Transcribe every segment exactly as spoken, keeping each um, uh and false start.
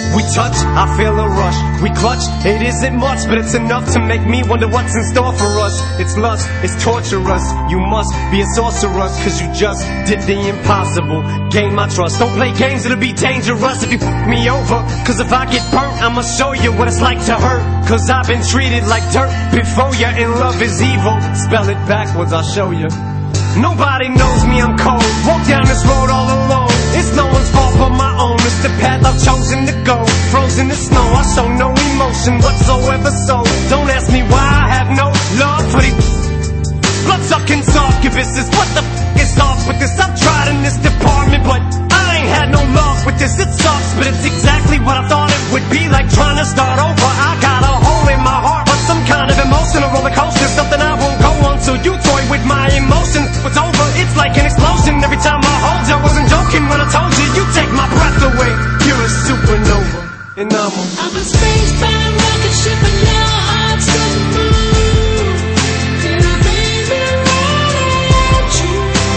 We touch, I feel a rush. We clutch, it isn't much, but it's enough to make me wonder what's in store for us. It's lust, it's torturous. You must be a sorceress, cause you just did the impossible. Gain my trust. Don't play games, it'll be dangerous if you f*** me over. Cause if I get burnt, I'ma show you what it's like to hurt. Cause I've been treated like dirt before you, and love is evil. Spell it backwards, I'll show you. Nobody knows me, I'm cold. Walk down this road all alone. It's no one's fault but my own. It's the path I've chosen to go. Frozen in snow, I show no emotion whatsoever. So don't ask me why I have no love for these blood-sucking succubuses. What the f*** is off with this? I've tried in this department, but I ain't had no luck with this. It sucks, but it's exactly what I thought it would be. Like trying to start over. I got a hole in my heart, but some kind of emotional roller coaster. Something I won't go on till you toy with my emotions. It's over, it's like an explosion. Every time I hold you, I wasn't joking when I told you. You take my breath away. You're a supernova, and I'm a I'm a space-bound rocket ship, and your heart's the moon. And I made me right at you,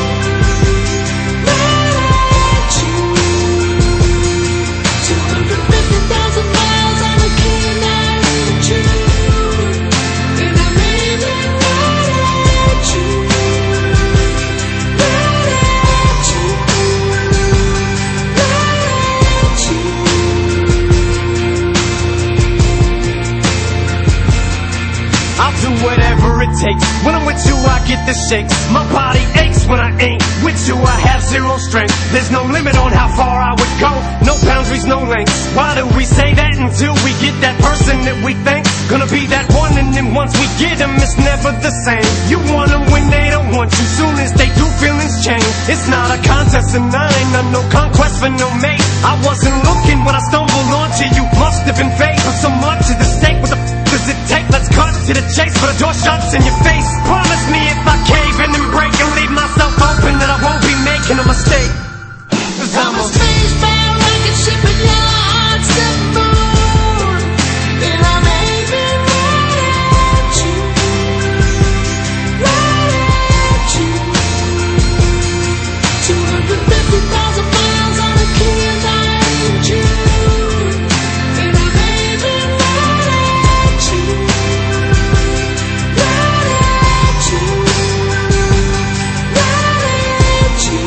right at you. two hundred fifty thousand miles on a key night in June. And I made me right at you, right at you, right at you. I'll do whatever it takes. When I'm with you, I get the shakes. My body aches when I ain't with you. I have zero strength. There's no limit on how far I would go. No boundaries, no lengths. Why do we say that until we get that person that we think's gonna be that one? And then once we get them, it's never the same. You want them when they don't want you. Soon as they do, feelings change. It's not a contest, and I ain't on no conquest for no mate. I wasn't looking when I stumbled onto you. Must have been fate, but so much at the stake. What the f*** does it take? Let's cut to the chase, but the door shuts in your face. Promise me if I cave in and break and leave myself open, that I won't be making a mistake. Cause I'm I'm a a space-bound rocket ship, and your heart's the moon. And I made me right at you, right at you. two hundred fifty thousand miles on a key night in June. And I made me right at you, right at you, right at you.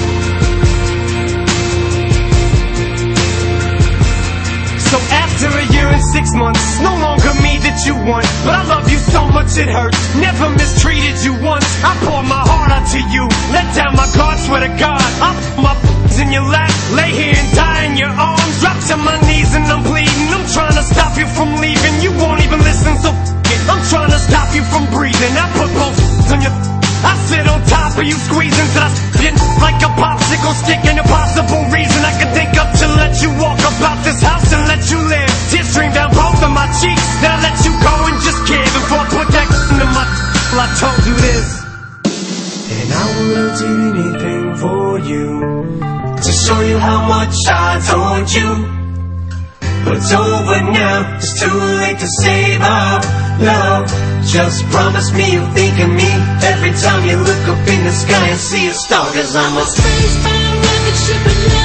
So after a year and six months, no longer me that you want, but I love you so much it hurts. Never mistreated you once. I poured my heart out to you, let down my guard, swear to God. I put my f***s in your lap, lay here and die in your arms. Drop to my knees and I'm bleeding. I'm trying to stop you from leaving. You won't even listen, so f*** it. I'm trying to stop you from breathing. I put both f***s on your f***. I sit on top of you squeezing till I spin like a popsicle stick. Ain't a possible reason I could think of to let you walk about this house and let you live. Tears stream down both of my cheeks. Then I let you go and just give. Before I put that into my I told you this. And I will do anything for you, to show you how much I told you. But it's over now, it's too late to save our love. Just promise me you'll think of me every time you look up in the sky and see a star. Cause I'm a space-bound rocket ship, and